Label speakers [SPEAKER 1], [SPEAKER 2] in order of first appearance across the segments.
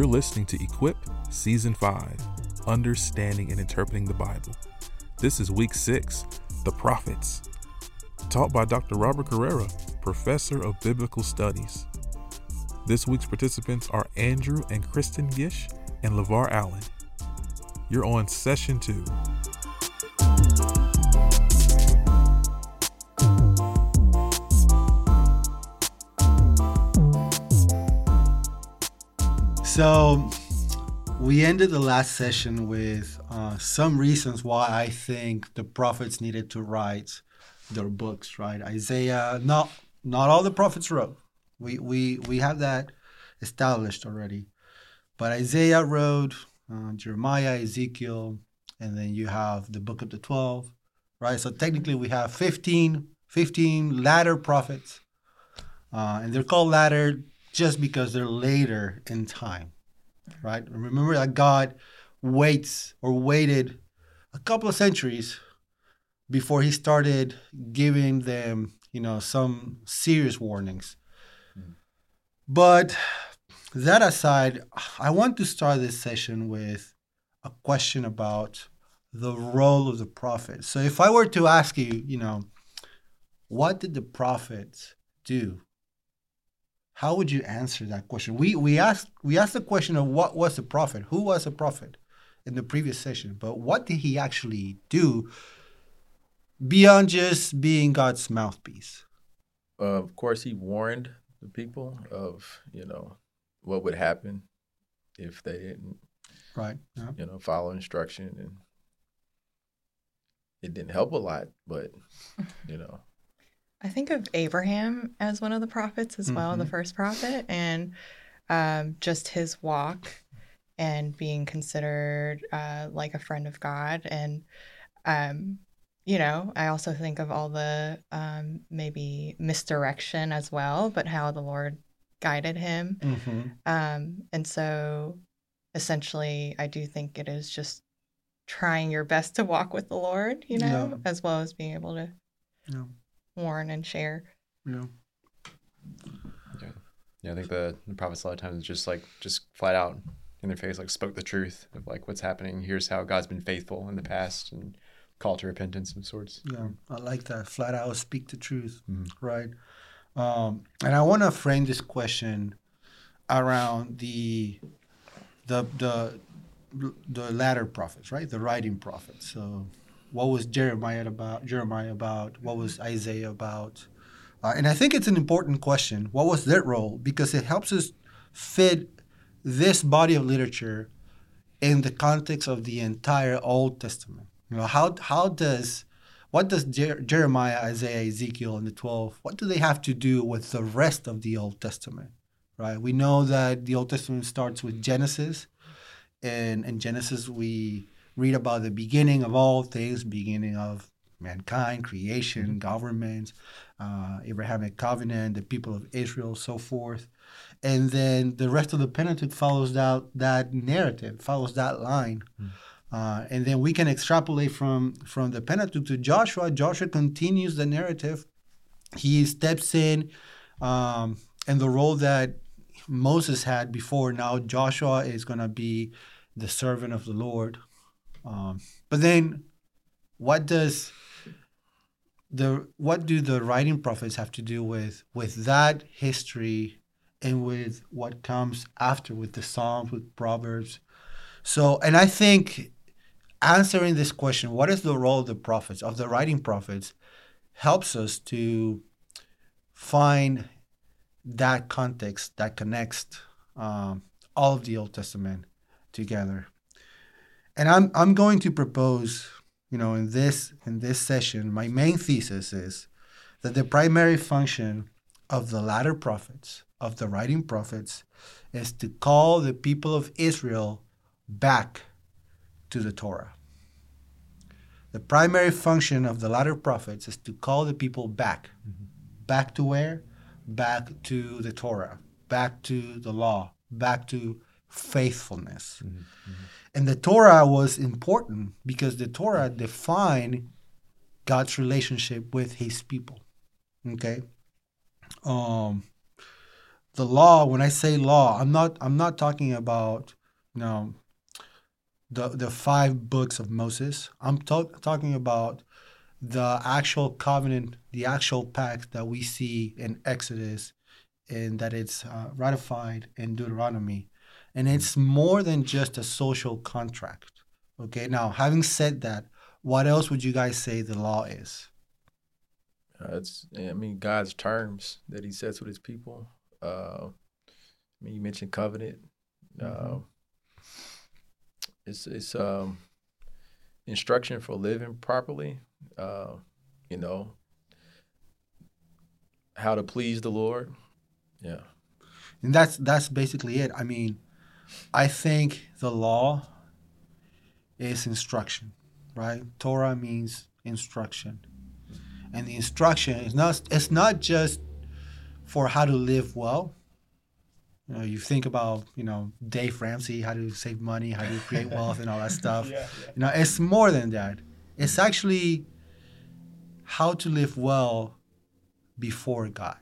[SPEAKER 1] You're listening to Equip Season 5, Understanding and Interpreting the Bible. This is Week 6, The Prophets, taught by Dr. Robert Carrera, Professor of Biblical Studies. This week's participants are Andrew and Kristen Gish and LeVar Allen. You're on Session 2.
[SPEAKER 2] So we ended the last session with some reasons why I think the prophets needed to write their books, right? Isaiah, not all the prophets wrote. We have that established already. But Isaiah wrote, Jeremiah, Ezekiel, and then you have the book of the 12, right? So technically we have 15 latter prophets. And they're called latter just because they're later in time, right? Remember that God waited a couple of centuries before he started giving them, some serious warnings. But that aside, I want to start this session with a question about the role of the prophet. So if I were to ask you, what did the prophets do? How would you answer that question? We asked the question of what was a prophet, who was a prophet in the previous session, but what did he actually do beyond just being God's mouthpiece?
[SPEAKER 3] Of course, he warned the people of, what would happen if they didn't,
[SPEAKER 2] right? Yeah.
[SPEAKER 3] Follow instruction, and it didn't help a lot, but,
[SPEAKER 4] I think of Abraham as one of the prophets as well, the first prophet, and just his walk and being considered like a friend of God. And, I also think of all the maybe misdirection as well, but how the Lord guided him. And so essentially, I do think it is just trying your best to walk with the Lord, as well as being able to warn and share.
[SPEAKER 5] Yeah, I think the prophets a lot of times just flat out in their face, spoke the truth of what's happening. Here's how God's been faithful in the past and call to repentance of sorts.
[SPEAKER 2] Yeah, I like that. Flat out speak the truth, right? And I want to frame this question around the latter prophets, right? The writing prophets. So what was Jeremiah about? What was Isaiah about? And I think it's an important question. What was their role? Because it helps us fit this body of literature in the context of the entire Old Testament. What does Jeremiah, Isaiah, Ezekiel, and the 12, what do they have to do with the rest of the Old Testament, right? We know that the Old Testament starts with Genesis, and in Genesis we read about the beginning of all things, beginning of mankind, creation, government, Abrahamic covenant, the people of Israel, so forth. And then the rest of the Pentateuch follows that narrative, follows that line. And then we can extrapolate from the Pentateuch to Joshua. Joshua continues the narrative. He steps in the role that Moses had before. Now Joshua is going to be the servant of the Lord. But then what do the writing prophets have to do with that history and with what comes after, with the Psalms, with Proverbs? So, and I think answering this question, what is the role of the prophets, of the writing prophets, helps us to find that context that connects all of the Old Testament together. And I'm going to propose, in this session, my main thesis is that the primary function of the latter prophets, of the writing prophets, is to call the people of Israel back to the Torah. The primary function of the latter prophets is to call the people back. Back to where? Back to the Torah, back to the law, back to faithfulness. And the Torah was important because the Torah defined God's relationship with his people. Okay? the law, when I say law, I'm not talking about, you know, the 5 books of Moses. I'm talking about the actual covenant, the actual pact that we see in Exodus, and that it's ratified in Deuteronomy. And it's more than just a social contract. Okay, now having said that, what else would you guys say the law is?
[SPEAKER 3] God's terms that he sets with his people. You mentioned covenant. It's instruction for living properly. How to please the Lord. Yeah.
[SPEAKER 2] And that's basically it. I mean, I think the law is instruction, right? Torah means instruction. And the instruction is not just for how to live well. You know, you think about, Dave Ramsey, how to save money, how to create wealth and all that stuff. Yeah. It's more than that. It's actually how to live well before God.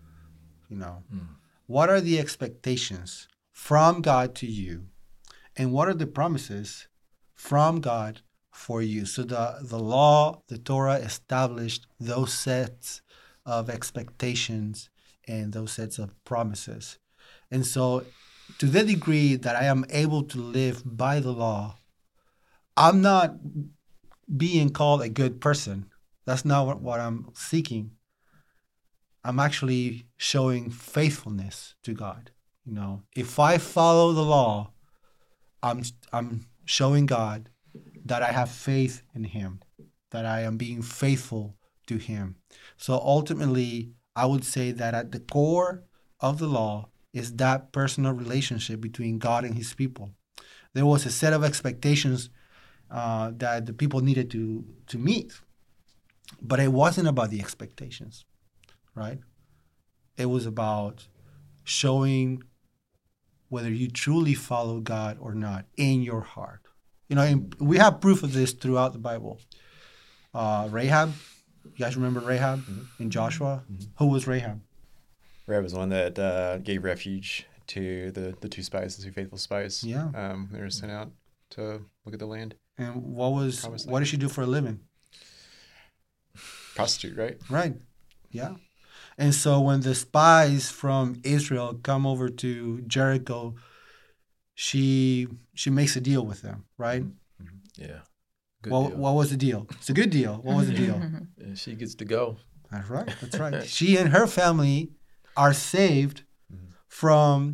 [SPEAKER 2] What are the expectations from God to you? And what are the promises from God for you? So the law, the Torah established those sets of expectations and those sets of promises. And so to the degree that I am able to live by the law, I'm not being called a good person. That's not what I'm seeking. I'm actually showing faithfulness to God. If I follow the law, I'm showing God that I have faith in him, that I am being faithful to him. So ultimately, I would say that at the core of the law is that personal relationship between God and his people. There was a set of expectations that the people needed to meet, but it wasn't about the expectations, right? It was about showing whether you truly follow God or not in your heart. And we have proof of this throughout the Bible. Rahab, you guys remember Rahab in Joshua? Who was Rahab?
[SPEAKER 5] Rahab was the one that gave refuge to the 2 spies, the 2 faithful spies.
[SPEAKER 2] Yeah.
[SPEAKER 5] They were sent out to look at the land.
[SPEAKER 2] And what did she do for a living?
[SPEAKER 5] Prostitute, right?
[SPEAKER 2] Right. Yeah. And so when the spies from Israel come over to Jericho, she makes a deal with them, right?
[SPEAKER 3] Yeah.
[SPEAKER 2] What was the deal? It's a good deal. What was the deal?
[SPEAKER 3] And she gets to go.
[SPEAKER 2] That's right. That's right. She and her family are saved from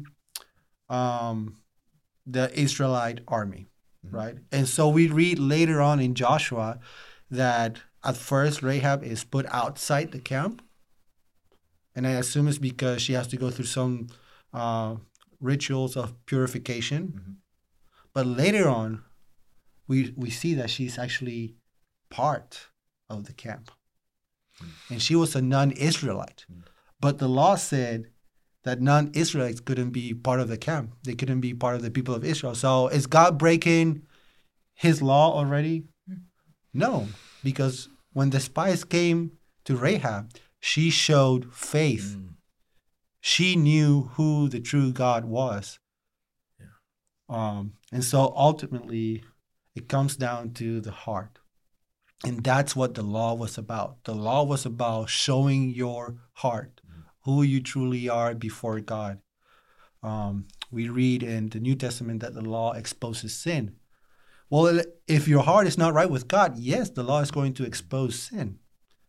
[SPEAKER 2] the Israelite army, right? And so we read later on in Joshua that at first Rahab is put outside the camp. And I assume it's because she has to go through some rituals of purification. But later on, we see that she's actually part of the camp. And she was a non-Israelite. But the law said that non-Israelites couldn't be part of the camp. They couldn't be part of the people of Israel. So is God breaking his law already? No, because when the spies came to Rahab, she showed faith. She knew who the true God was. Yeah. And so ultimately, it comes down to the heart. And that's what the law was about. The law was about showing your heart, who you truly are before God. We read in the New Testament that the law exposes sin. Well, if your heart is not right with God, yes, the law is going to expose sin.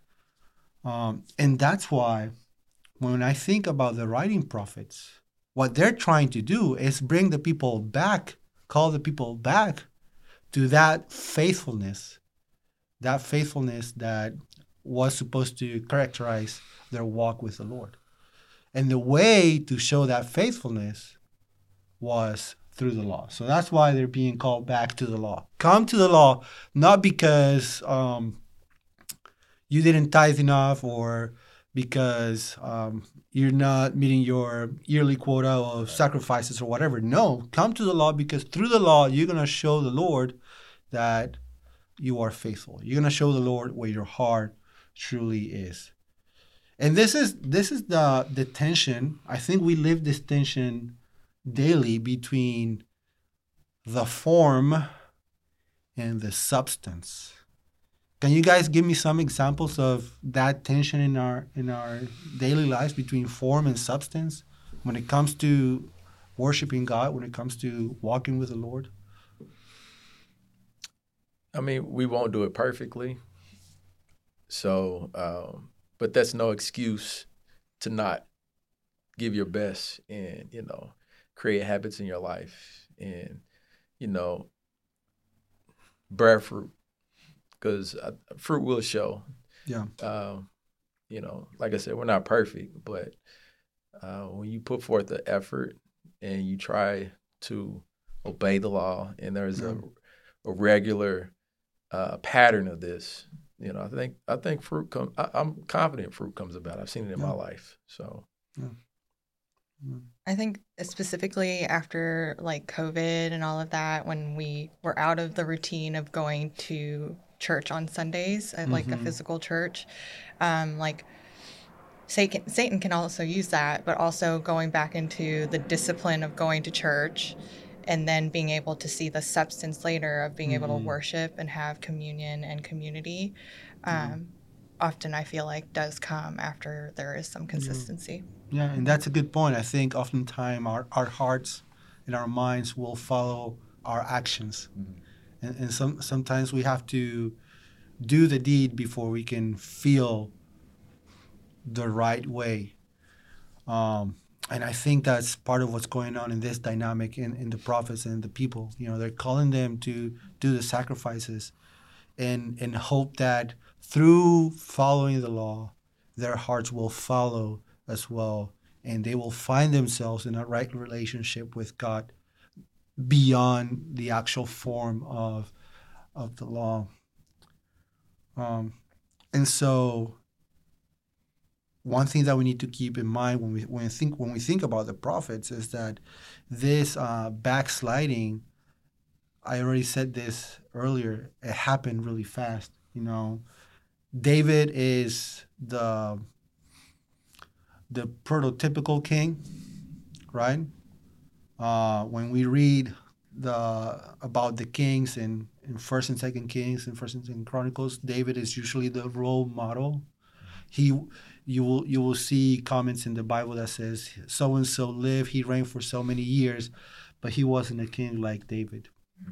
[SPEAKER 2] And that's why when I think about the writing prophets, what they're trying to do is bring the people back, call the people back to that faithfulness that was supposed to characterize their walk with the Lord. And the way to show that faithfulness was through the law. So that's why they're being called back to the law. Come to the law, not because you didn't tithe enough or because you're not meeting your yearly quota of sacrifices or whatever. No, come to the law because through the law, you're going to show the Lord that you are faithful. You're going to show the Lord where your heart truly is. And this is the tension. I think we live this tension daily between the form and the substance. Can you guys give me some examples of that tension in our daily lives between form and substance when it comes to worshiping God, when it comes to walking with the Lord?
[SPEAKER 3] I mean, we won't do it perfectly. So, but that's no excuse to not give your best and, create habits in your life and, bear fruit, because fruit will show.
[SPEAKER 2] Yeah.
[SPEAKER 3] Like I said, we're not perfect, but when you put forth the effort and you try to obey the law, and there's a regular pattern of this, I think fruit comes. I'm confident fruit comes about. I've seen it in my life. So,
[SPEAKER 4] I think specifically after like COVID and all of that, when we were out of the routine of going to church on Sundays at like a physical church, like Satan can also use that, but also going back into the discipline of going to church and then being able to see the substance later of being able to worship and have communion and community, often I feel like does come after there is some consistency.
[SPEAKER 2] Yeah, and that's a good point. I think oftentimes our hearts and our minds will follow our actions. And sometimes we have to do the deed before we can feel the right way. And I think that's part of what's going on in this dynamic in the prophets and the people. They're calling them to do the sacrifices and hope that through following the law, their hearts will follow as well, and they will find themselves in a right relationship with God beyond the actual form of the law. And so one thing that we need to keep in mind when we think about the prophets is that this backsliding, I already said this earlier, it happened really fast. David is the prototypical king, right? When we read about the kings in First and Second Kings and First and Second Chronicles, David is usually the role model. You will see comments in the Bible that says so and so lived, he reigned for so many years, but he wasn't a king like David.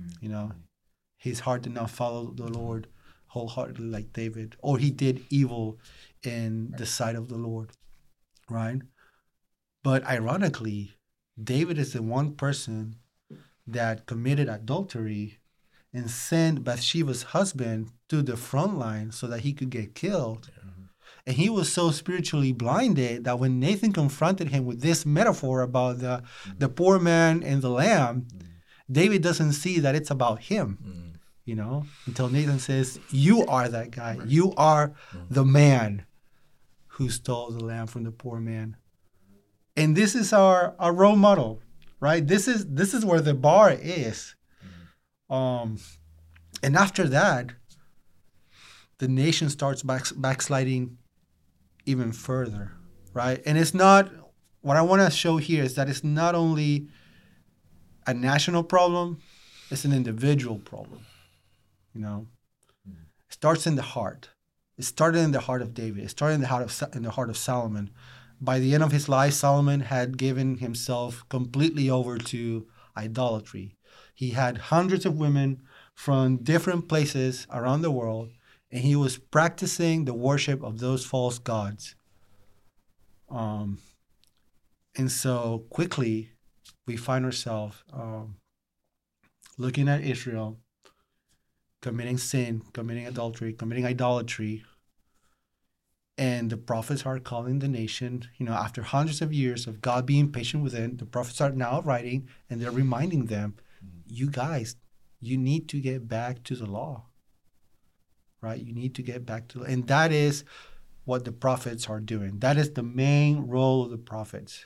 [SPEAKER 2] His heart did not follow the Lord wholeheartedly like David, or he did evil in the sight of the Lord. Right? But ironically, David is the one person that committed adultery and sent Bathsheba's husband to the front line so that he could get killed. And he was so spiritually blinded that when Nathan confronted him with this metaphor about the poor man and the lamb, David doesn't see that it's about him, until Nathan says, you are that guy. You are the man who stole the lamb from the poor man. And this is our role model, right? This is where the bar is. And after that, the nation starts backsliding even further, right? And it's not, what I want to show here is that it's not only a national problem, it's an individual problem, It starts in the heart. It started in the heart of David. It started in the heart of Solomon. By the end of his life, Solomon had given himself completely over to idolatry. He had hundreds of women from different places around the world, and he was practicing the worship of those false gods. And so quickly, we find ourselves looking at Israel committing sin, committing adultery, committing idolatry. And the prophets are calling the nation, after hundreds of years of God being patient with them, the prophets are now writing and they're reminding them, you guys, you need to get back to the law, right? You need to get back to, and that is what the prophets are doing. That is the main role of the prophets.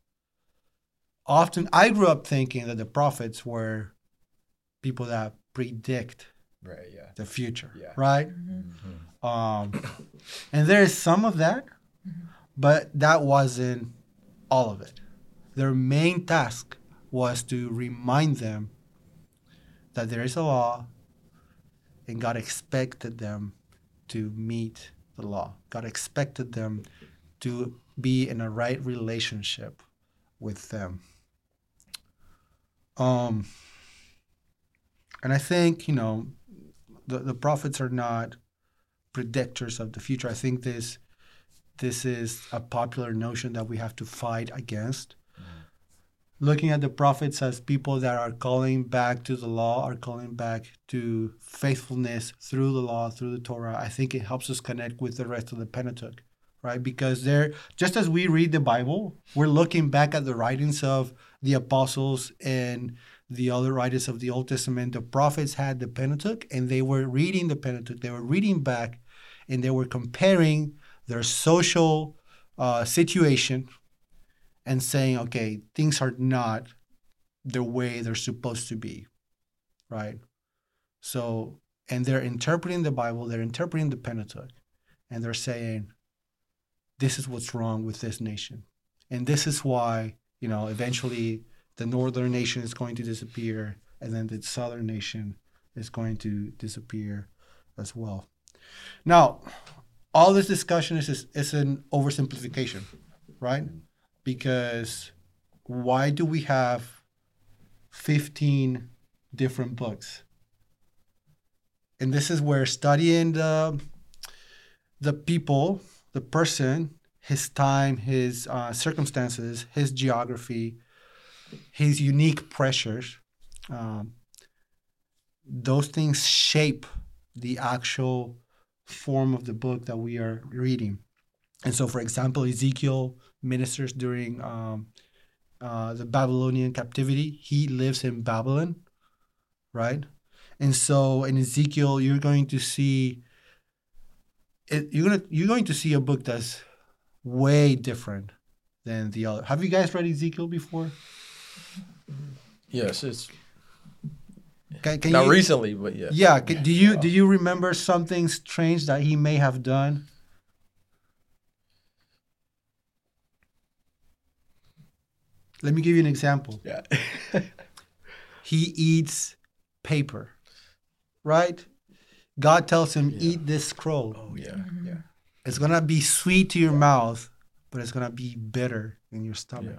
[SPEAKER 2] Often, I grew up thinking that the prophets were people that predict the future, right? And there is some of that, But that wasn't all of it. Their main task was to remind them that there is a law and God expected them to meet the law. God expected them to be in a right relationship with them. And I think, the prophets are not predictors of the future. I think this is a popular notion that we have to fight against. Looking at the prophets as people that are calling back to the law, are calling back to faithfulness through the law, through the Torah, I think it helps us connect with the rest of the Pentateuch, right? Because just as we read the Bible, we're looking back at the writings of the apostles and the other writers of the Old Testament. The prophets had the Pentateuch, and they were reading the Pentateuch. They were reading back, and they were comparing their social situation and saying, okay, things are not the way they're supposed to be, right? So, and they're interpreting the Bible, they're interpreting the Pentateuch, and they're saying, this is what's wrong with this nation. And this is why, eventually the northern nation is going to disappear, and then the southern nation is going to disappear as well. Now, all this discussion is an oversimplification, right? Because why do we have 15 different books? And this is where studying the people, the person, his time, his circumstances, his geography, his unique pressures, those things shape the actual form of the book that we are reading. And so, for example, Ezekiel ministers during the Babylonian captivity. He lives in Babylon, right? And so in Ezekiel, you're going to see a book that's way different than the other. Have you guys read Ezekiel before?
[SPEAKER 3] Yes, it's
[SPEAKER 2] can
[SPEAKER 3] not
[SPEAKER 2] you,
[SPEAKER 3] recently, but yeah.
[SPEAKER 2] Yeah. Do you remember something strange that he may have done? Let me give you an example.
[SPEAKER 5] Yeah.
[SPEAKER 2] He eats paper, right? God tells him, eat this scroll.
[SPEAKER 5] Oh, yeah. Yeah.
[SPEAKER 2] It's going to be sweet to your mouth, but it's going to be bitter in your stomach,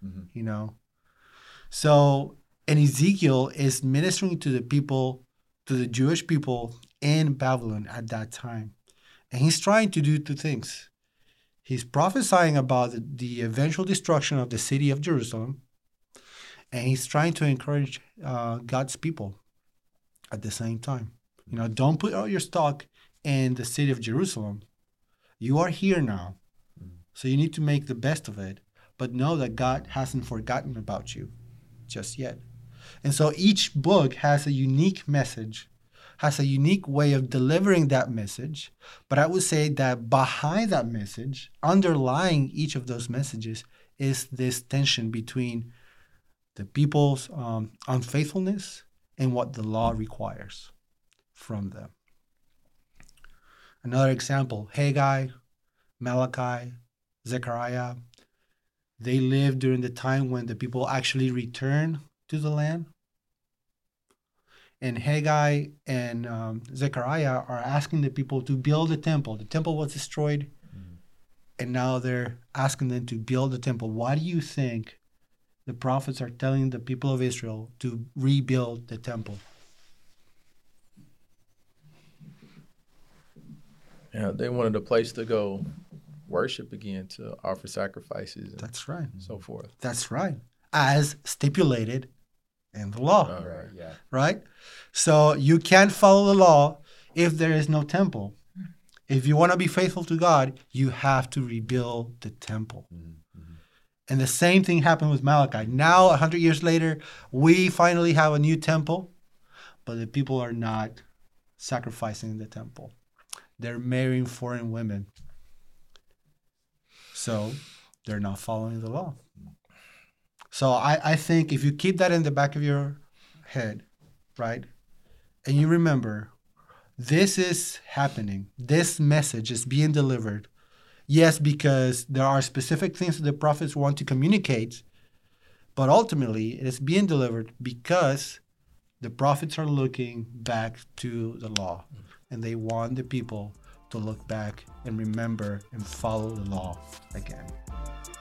[SPEAKER 2] So, and Ezekiel is ministering to the people, to the Jewish people in Babylon at that time. And he's trying to do two things. He's prophesying about the eventual destruction of the city of Jerusalem, and he's trying to encourage God's people at the same time. Don't put all your stock in the city of Jerusalem. You are here now, so you need to make the best of it, but know that God hasn't forgotten about you just yet. And so each book has a unique message, has a unique way of delivering that message. But I would say that behind that message, underlying each of those messages, is this tension between the people's unfaithfulness and what the law requires from them. Another example, Haggai, Malachi, Zechariah, they lived during the time when the people actually returned to the land. And Haggai and Zechariah are asking the people to build a temple. The temple was destroyed, and now they're asking them to build a temple. Why do you think the prophets are telling the people of Israel to rebuild the temple?
[SPEAKER 3] Yeah, they wanted a place to go worship again, to offer sacrifices. And
[SPEAKER 2] That's right.
[SPEAKER 3] so forth.
[SPEAKER 2] That's right. As stipulated in the law.
[SPEAKER 3] All right.
[SPEAKER 5] Yeah.
[SPEAKER 2] Right? So you can't follow the law if there is no temple. If you want to be faithful to God, you have to rebuild the temple.
[SPEAKER 5] Mm-hmm.
[SPEAKER 2] And the same thing happened with Malachi. Now, 100 years later, we finally have a new temple, but the people are not sacrificing in the temple. They're marrying foreign women. So they're not following the law. So I think if you keep that in the back of your head, right, and you remember, this is happening. This message is being delivered Yes, because there are specific things that the prophets want to communicate, but ultimately it is being delivered because the prophets are looking back to the law, and they want the people to look back and remember and follow the law again.